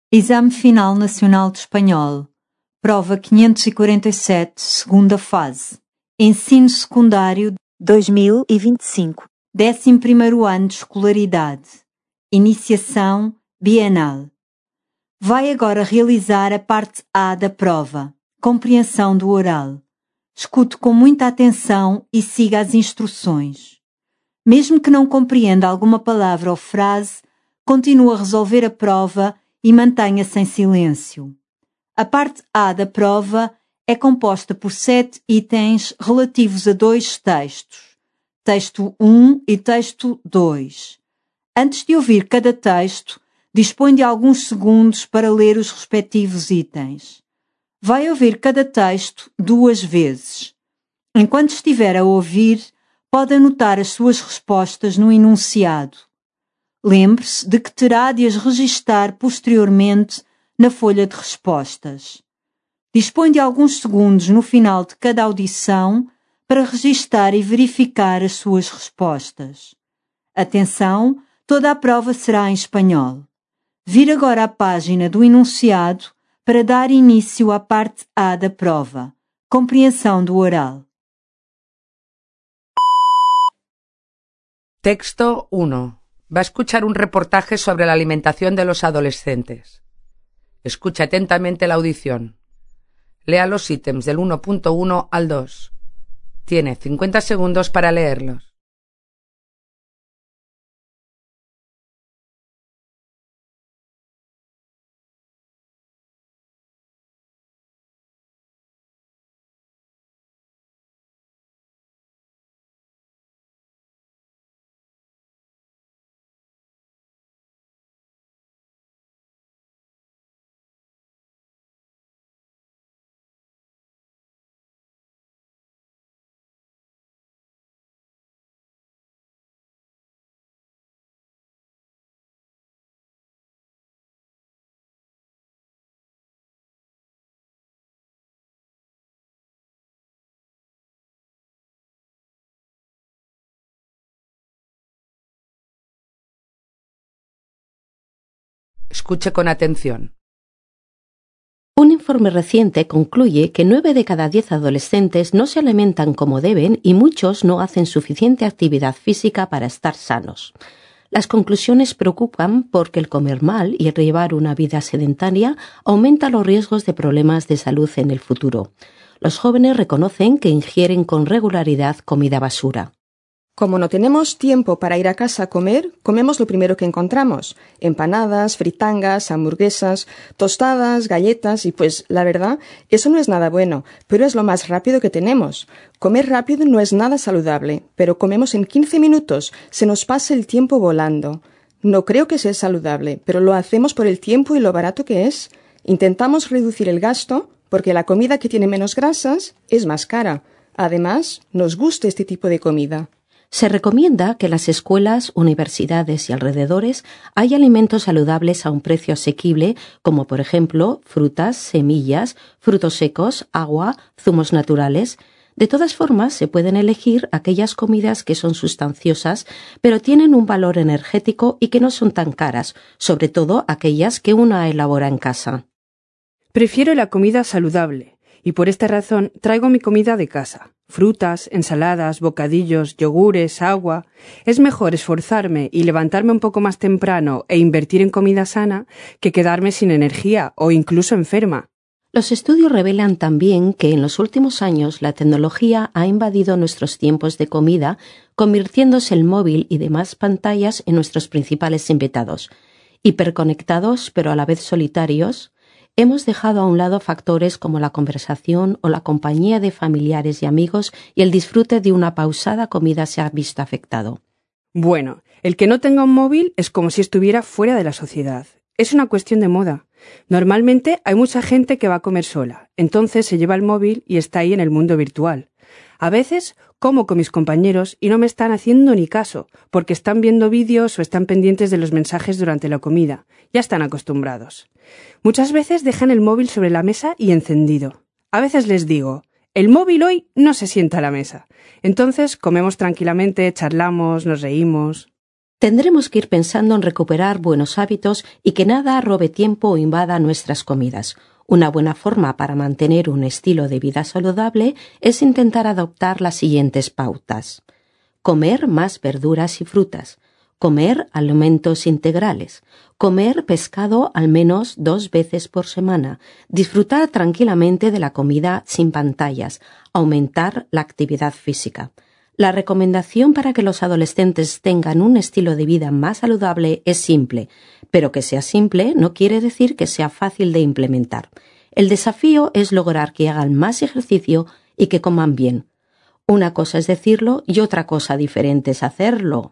Exame Final Nacional de Espanhol. Prova 547, segunda fase. Ensino Secundário 2025. 11º ano de escolaridade. Iniciação bienal. Vai agora realizar a parte A da prova. Compreensão do oral. Escute com muita atenção e siga as instruções. Mesmo que não compreenda alguma palavra ou frase, continue a resolver a prova e mantenha-se em silêncio. A parte A da prova é composta por 7 itens relativos a 2 textos. Texto 1 e texto 2. Antes de ouvir cada texto, dispõe de alguns segundos para ler os respectivos itens. Vai ouvir cada texto 2 vezes. Enquanto estiver a ouvir, pode anotar as suas respostas no enunciado. Lembre-se de que terá de as registar posteriormente na folha de respostas. Dispõe de alguns segundos no final de cada audição para registar e verificar as suas respostas. Atenção, toda a prova será em espanhol. Vire agora a página do enunciado para dar início à parte A da prova. Compreensão do oral. Texto 1. Va a escuchar un reportaje sobre la alimentación de los adolescentes. Escucha atentamente la audición. Lea los ítems del 1.1 al 2. Tiene 50 segundos para leerlos. Escuche con atención. Un informe reciente concluye que 9 de cada 10 adolescentes no se alimentan como deben y muchos no hacen suficiente actividad física para estar sanos. Las conclusiones preocupan porque el comer mal y el llevar una vida sedentaria aumenta los riesgos de problemas de salud en el futuro. Los jóvenes reconocen que ingieren con regularidad comida basura. Como no tenemos tiempo para ir a casa a comer, comemos lo primero que encontramos. Empanadas, fritangas, hamburguesas, tostadas, galletas y pues, la verdad, eso no es nada bueno, pero es lo más rápido que tenemos. Comer rápido no es nada saludable, pero comemos en 15 minutos, se nos pasa el tiempo volando. No creo que sea saludable, pero lo hacemos por el tiempo y lo barato que es. Intentamos reducir el gasto porque la comida que tiene menos grasas es más cara. Además, nos gusta este tipo de comida. Se recomienda que en las escuelas, universidades y alrededores haya alimentos saludables a un precio asequible, como por ejemplo frutas, semillas, frutos secos, agua, zumos naturales. De todas formas, se pueden elegir aquellas comidas que son sustanciosas, pero tienen un valor energético y que no son tan caras, sobre todo aquellas que uno elabora en casa. Prefiero la comida saludable y por esta razón traigo mi comida de casa. Frutas, ensaladas, bocadillos, yogures, agua. Es mejor esforzarme y levantarme un poco más temprano e invertir en comida sana que quedarme sin energía o incluso enferma. Los estudios revelan también que en los últimos años la tecnología ha invadido nuestros tiempos de comida, convirtiéndose el móvil y demás pantallas en nuestros principales invitados. Hiperconectados, pero a la vez solitarios, hemos dejado a un lado factores como la conversación o la compañía de familiares y amigos y el disfrute de una pausada comida se ha visto afectado. Bueno, el que no tenga un móvil es como si estuviera fuera de la sociedad. Es una cuestión de moda. Normalmente hay mucha gente que va a comer sola, entonces se lleva el móvil y está ahí en el mundo virtual. A veces como con mis compañeros y no me están haciendo ni caso, porque están viendo vídeos o están pendientes de los mensajes durante la comida. Ya están acostumbrados. Muchas veces dejan el móvil sobre la mesa y encendido. A veces les digo, el móvil hoy no se sienta a la mesa. Entonces comemos tranquilamente, charlamos, nos reímos. Tendremos que ir pensando en recuperar buenos hábitos y que nada robe tiempo o invada nuestras comidas. Una buena forma para mantener un estilo de vida saludable es intentar adoptar las siguientes pautas. Comer más verduras y frutas. Comer alimentos integrales. Comer pescado al menos 2 veces por semana. Disfrutar tranquilamente de la comida sin pantallas. Aumentar la actividad física. La recomendación para que los adolescentes tengan un estilo de vida más saludable es simple, pero que sea simple no quiere decir que sea fácil de implementar. El desafío es lograr que hagan más ejercicio y que coman bien. Una cosa es decirlo y otra cosa diferente es hacerlo.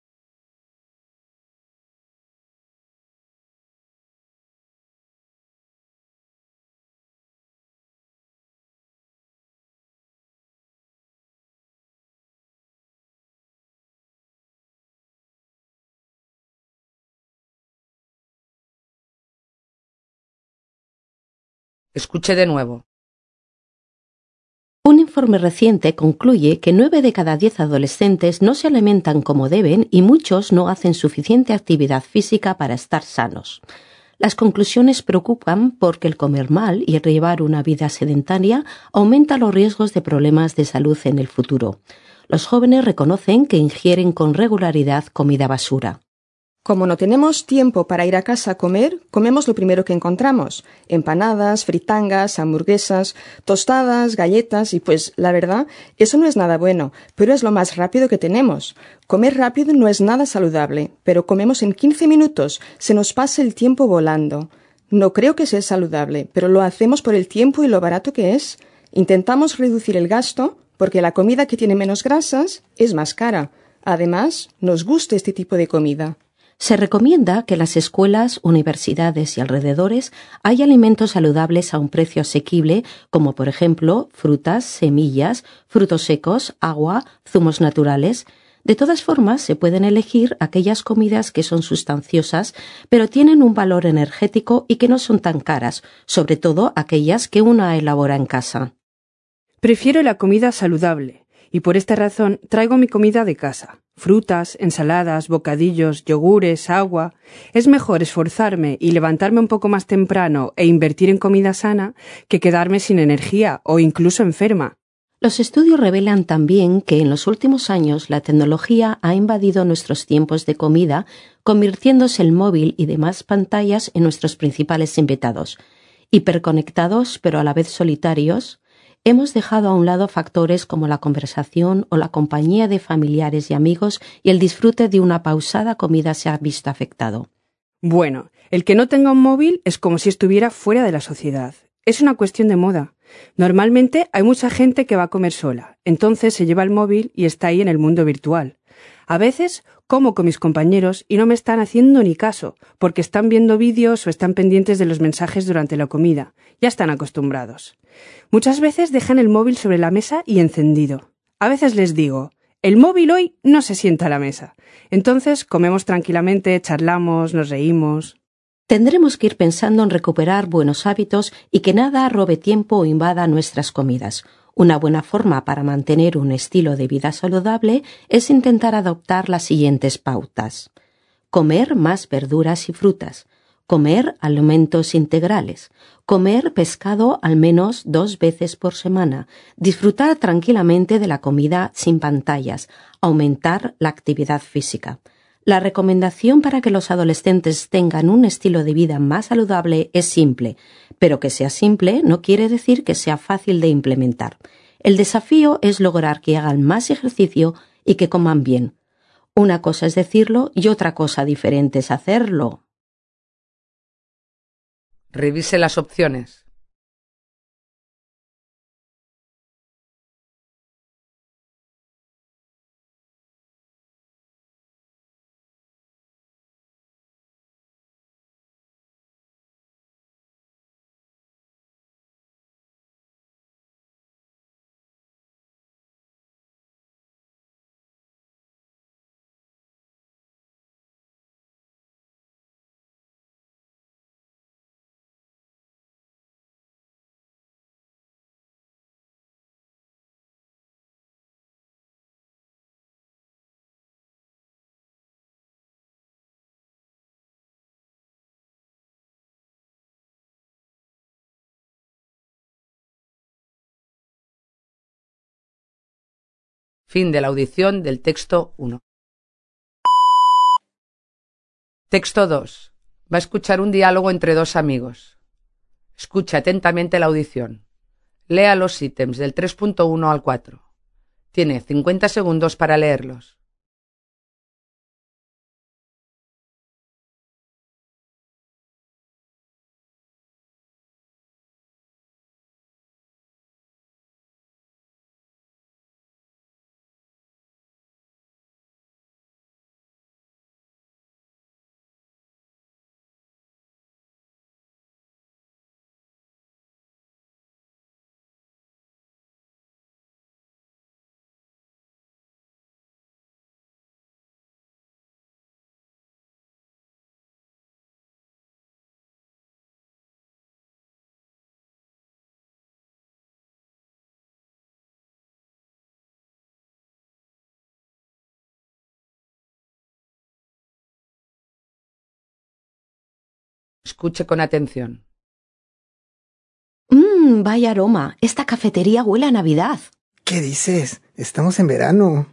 Escuche de nuevo. Un informe reciente concluye que 9 de cada 10 adolescentes no se alimentan como deben y muchos no hacen suficiente actividad física para estar sanos. Las conclusiones preocupan porque el comer mal y el llevar una vida sedentaria aumenta los riesgos de problemas de salud en el futuro. Los jóvenes reconocen que ingieren con regularidad comida basura. Como no tenemos tiempo para ir a casa a comer, comemos lo primero que encontramos. Empanadas, fritangas, hamburguesas, tostadas, galletas y pues, la verdad, eso no es nada bueno, pero es lo más rápido que tenemos. Comer rápido no es nada saludable, pero comemos en 15 minutos, se nos pasa el tiempo volando. No creo que sea saludable, pero lo hacemos por el tiempo y lo barato que es. Intentamos reducir el gasto porque la comida que tiene menos grasas es más cara. Además, nos gusta este tipo de comida. Se recomienda que en las escuelas, universidades y alrededores haya alimentos saludables a un precio asequible, como por ejemplo frutas, semillas, frutos secos, agua, zumos naturales. De todas formas, se pueden elegir aquellas comidas que son sustanciosas, pero tienen un valor energético y que no son tan caras, sobre todo aquellas que uno elabora en casa. Prefiero la comida saludable y por esta razón traigo mi comida de casa. Frutas, ensaladas, bocadillos, yogures, agua. Es mejor esforzarme y levantarme un poco más temprano e invertir en comida sana que quedarme sin energía o incluso enferma. Los estudios revelan también que en los últimos años la tecnología ha invadido nuestros tiempos de comida, convirtiéndose el móvil y demás pantallas en nuestros principales invitados. Hiperconectados, pero a la vez solitarios, hemos dejado a un lado factores como la conversación o la compañía de familiares y amigos y el disfrute de una pausada comida se ha visto afectado. Bueno, el que no tenga un móvil es como si estuviera fuera de la sociedad. Es una cuestión de moda. Normalmente hay mucha gente que va a comer sola, entonces se lleva el móvil y está ahí en el mundo virtual. A veces como con mis compañeros y no me están haciendo ni caso, porque están viendo vídeos o están pendientes de los mensajes durante la comida. Ya están acostumbrados. Muchas veces dejan el móvil sobre la mesa y encendido. A veces les digo, el móvil hoy no se sienta a la mesa. Entonces comemos tranquilamente, charlamos, nos reímos. Tendremos que ir pensando en recuperar buenos hábitos y que nada robe tiempo o invada nuestras comidas. Una buena forma para mantener un estilo de vida saludable es intentar adoptar las siguientes pautas. Comer más verduras y frutas. Comer alimentos integrales. Comer pescado al menos 2 veces por semana. Disfrutar tranquilamente de la comida sin pantallas. Aumentar la actividad física. La recomendación para que los adolescentes tengan un estilo de vida más saludable es simple, pero que sea simple no quiere decir que sea fácil de implementar. El desafío es lograr que hagan más ejercicio y que coman bien. Una cosa es decirlo y otra cosa diferente es hacerlo. Revise las opciones. Fin de la audición del texto 1. Texto 2. Va a escuchar un diálogo entre dos amigos. Escucha atentamente la audición. Lea los ítems del 3.1 al 4. Tiene 50 segundos para leerlos. Escuche con atención. Vaya aroma. Esta cafetería huele a Navidad. ¿Qué dices? Estamos en verano.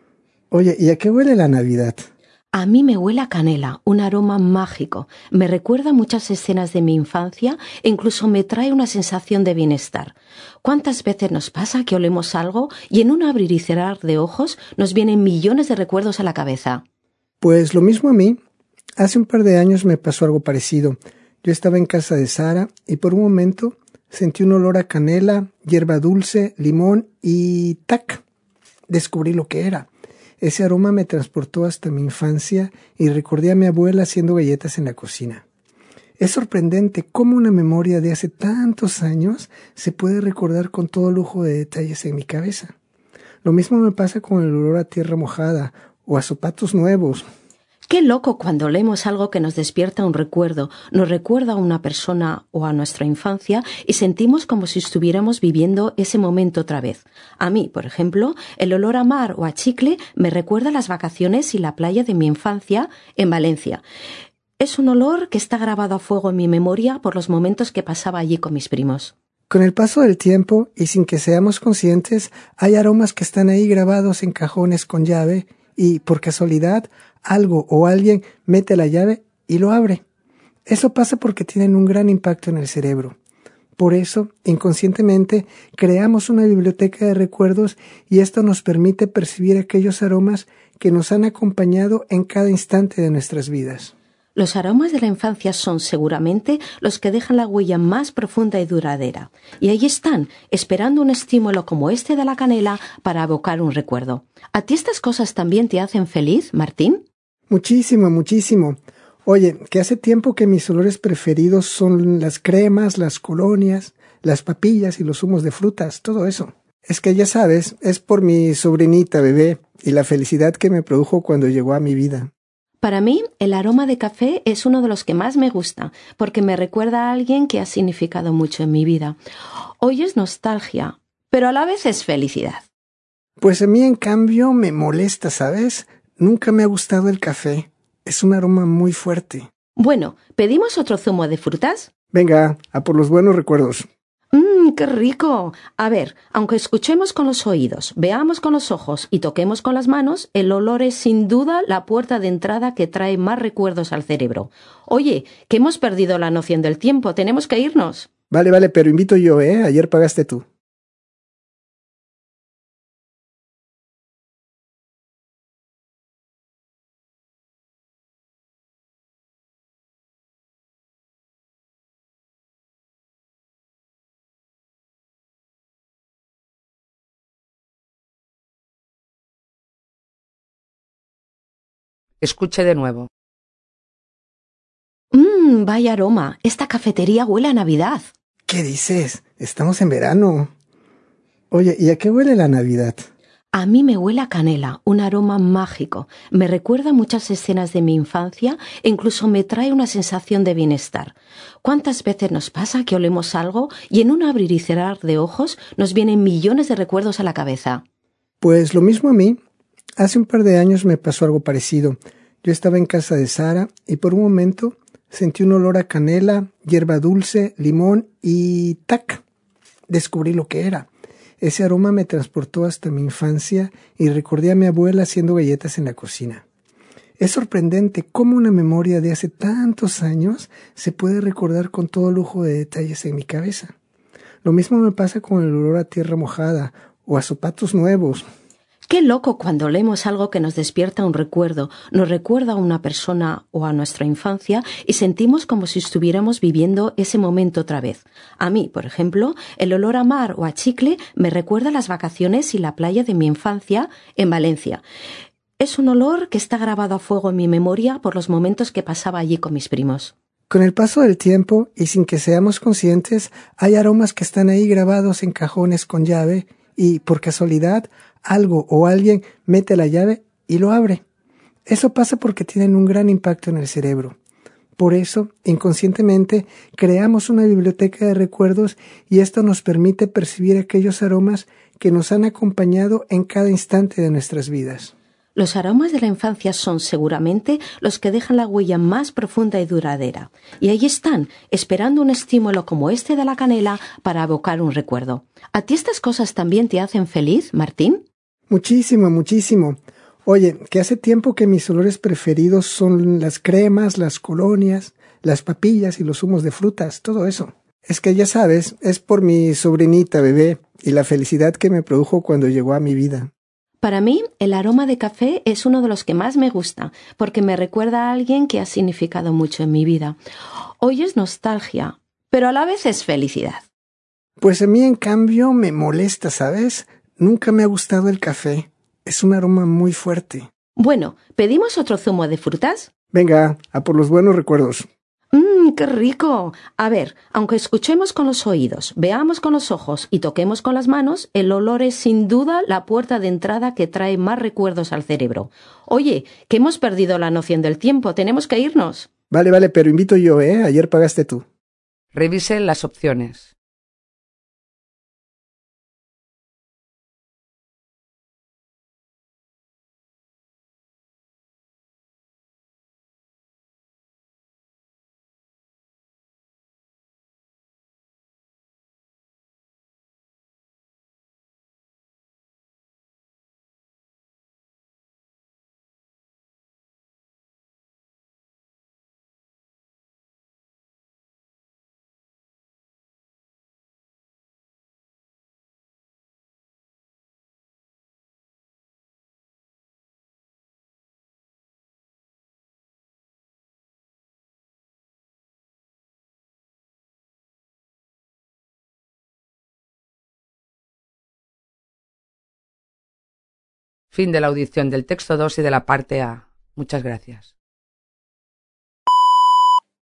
Oye, ¿y a qué huele la Navidad? A mí me huele a canela, un aroma mágico. Me recuerda muchas escenas de mi infancia e incluso me trae una sensación de bienestar. ¿Cuántas veces nos pasa que olemos algo y en un abrir y cerrar de ojos nos vienen millones de recuerdos a la cabeza? Pues lo mismo a mí. Hace un par de años me pasó algo parecido. Yo estaba en casa de Sara y por un momento sentí un olor a canela, hierba dulce, limón y ¡tac! Descubrí lo que era. Ese aroma me transportó hasta mi infancia y recordé a mi abuela haciendo galletas en la cocina. Es sorprendente cómo una memoria de hace tantos años se puede recordar con todo lujo de detalles en mi cabeza. Lo mismo me pasa con el olor a tierra mojada o a zapatos nuevos. Qué loco cuando olemos algo que nos despierta un recuerdo, nos recuerda a una persona o a nuestra infancia y sentimos como si estuviéramos viviendo ese momento otra vez. A mí, por ejemplo, el olor a mar o a chicle me recuerda a las vacaciones y la playa de mi infancia en Valencia. Es un olor que está grabado a fuego en mi memoria por los momentos que pasaba allí con mis primos. Con el paso del tiempo y sin que seamos conscientes, hay aromas que están ahí grabados en cajones con llave y, por casualidad, algo o alguien mete la llave y lo abre. Eso pasa porque tienen un gran impacto en el cerebro. Por eso, inconscientemente, creamos una biblioteca de recuerdos y esto nos permite percibir aquellos aromas que nos han acompañado en cada instante de nuestras vidas. Los aromas de la infancia son seguramente los que dejan la huella más profunda y duradera. Y ahí están, esperando un estímulo como este de la canela para evocar un recuerdo. ¿A ti estas cosas también te hacen feliz, Martín? Muchísimo, muchísimo. Oye, que hace tiempo que mis olores preferidos son las cremas, las colonias, las papillas y los zumos de frutas, todo eso. Es que ya sabes, es por mi sobrinita bebé y la felicidad que me produjo cuando llegó a mi vida. Para mí, el aroma de café es uno de los que más me gusta, porque me recuerda a alguien que ha significado mucho en mi vida. Hoy es nostalgia, pero a la vez es felicidad. Pues a mí, en cambio, me molesta, ¿sabes? Nunca me ha gustado el café. Es un aroma muy fuerte. Bueno, ¿pedimos otro zumo de frutas? Venga, a por los buenos recuerdos. ¡Qué rico! A ver, aunque escuchemos con los oídos, veamos con los ojos y toquemos con las manos, el olor es sin duda la puerta de entrada que trae más recuerdos al cerebro. Oye, que hemos perdido la noción del tiempo, tenemos que irnos. Vale, pero invito yo, ¿eh? Ayer pagaste tú. Escuche de nuevo. Vaya aroma. Esta cafetería huele a Navidad. ¿Qué dices? Estamos en verano. Oye, ¿y a qué huele la Navidad? A mí me huele a canela, un aroma mágico. Me recuerda muchas escenas de mi infancia e incluso me trae una sensación de bienestar. ¿Cuántas veces nos pasa que olemos algo y en un abrir y cerrar de ojos nos vienen millones de recuerdos a la cabeza? Pues lo mismo a mí. Hace un par de años me pasó algo parecido. Yo estaba en casa de Sara y por un momento sentí un olor a canela, hierba dulce, limón y ¡tac! Descubrí lo que era. Ese aroma me transportó hasta mi infancia y recordé a mi abuela haciendo galletas en la cocina. Es sorprendente cómo una memoria de hace tantos años se puede recordar con todo lujo de detalles en mi cabeza. Lo mismo me pasa con el olor a tierra mojada o a zapatos nuevos. Qué loco cuando olemos algo que nos despierta un recuerdo, nos recuerda a una persona o a nuestra infancia y sentimos como si estuviéramos viviendo ese momento otra vez. A mí, por ejemplo, el olor a mar o a chicle me recuerda a las vacaciones y la playa de mi infancia en Valencia. Es un olor que está grabado a fuego en mi memoria por los momentos que pasaba allí con mis primos. Con el paso del tiempo y sin que seamos conscientes, hay aromas que están ahí grabados en cajones con llave y, por casualidad, algo o alguien mete la llave y lo abre. Eso pasa porque tienen un gran impacto en el cerebro. Por eso, inconscientemente, creamos una biblioteca de recuerdos y esto nos permite percibir aquellos aromas que nos han acompañado en cada instante de nuestras vidas. Los aromas de la infancia son seguramente los que dejan la huella más profunda y duradera. Y ahí están, esperando un estímulo como este de la canela para evocar un recuerdo. ¿A ti estas cosas también te hacen feliz, Martín? Muchísimo, muchísimo. Oye, que hace tiempo que mis olores preferidos son las cremas, las colonias, las papillas y los zumos de frutas, todo eso. Es que ya sabes, es por mi sobrinita bebé y la felicidad que me produjo cuando llegó a mi vida. Para mí, el aroma de café es uno de los que más me gusta, porque me recuerda a alguien que ha significado mucho en mi vida. Hoy es nostalgia, pero a la vez es felicidad. Pues a mí, en cambio, me molesta, ¿sabes? Nunca me ha gustado el café. Es un aroma muy fuerte. Bueno, ¿pedimos otro zumo de frutas? Venga, a por los buenos recuerdos. ¡Qué rico! A ver, aunque escuchemos con los oídos, veamos con los ojos y toquemos con las manos, el olor es sin duda la puerta de entrada que trae más recuerdos al cerebro. Oye, que hemos perdido la noción del tiempo, tenemos que irnos. Vale, pero invito yo, ¿eh? Ayer pagaste tú. Revise las opciones. Fin de la audición del texto 2 y de la parte A. Muchas gracias.